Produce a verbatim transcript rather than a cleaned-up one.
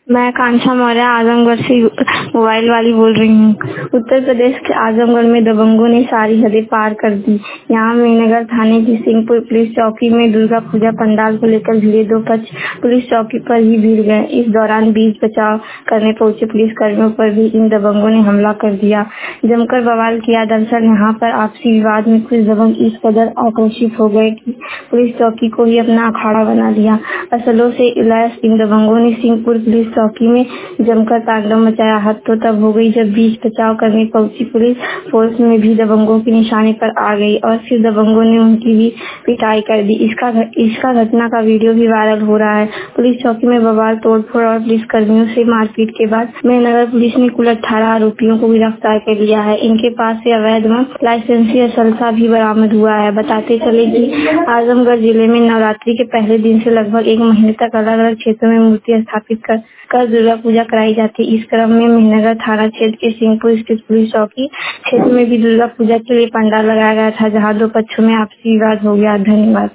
मैं कांक्षा मौर्य आजमगढ़ से मोबाइल वाली बोल रही हूँ। उत्तर प्रदेश के आजमगढ़ में दबंगों ने सारी हदें पार कर दी। यहाँ मेहनगर थाने की सिंहपुर पुलिस चौकी में दुर्गा पूजा पंडाल को लेकर भिड़े दो पक्ष पुलिस चौकी पर ही भीड़ गए। इस दौरान बीच बचाव करने पहुंचे पुलिस कर्मियों पर भी इन दबंगों ने हमला कर दिया, जमकर बवाल किया। दरअसल यहाँ पर आपसी विवाद में कुछ दबंग इस कदर आक्रोशित हो गए कि पुलिस चौकी को ही अपना अखाड़ा बना लिया। असलों से लैस इन दबंगों ने सिंहपुर पुलिस चौकी में जमकर तांडव मचाया। हद तो तब हो गई जब बीच बचाव करने पहुंची पुलिस फोर्स में भी दबंगों के निशाने पर आ गई और फिर दबंगों ने उनकी भी पिटाई कर दी। इसका इसका घटना का वीडियो भी वायरल हो रहा है। पुलिस चौकी में बवाल, तोड़फोड़ और पुलिस कर्मियों से मारपीट के बाद मेहनगर पुलिस ने कुल अठारह आरोपियों को गिरफ्तार कर लिया है। इनके पास से अवैध लाइसेंसी असलसा भी बरामद हुआ है। बताते चले कि आजमगढ़ जिले में नवरात्रि के पहले दिन से लगभग एक महीने तक अलग अलग क्षेत्रों में मूर्ति स्थापित कर कर दुर्गा पूजा कराई जाती है। इस क्रम में मेहनगर थाना क्षेत्र के सिंहपुर स्थित पुलिस चौकी क्षेत्र में भी दुर्गा पूजा के लिए पंडाल लगाया गया था, जहां दो पक्षों में आपसी विवाद हो गया। धन्यवाद।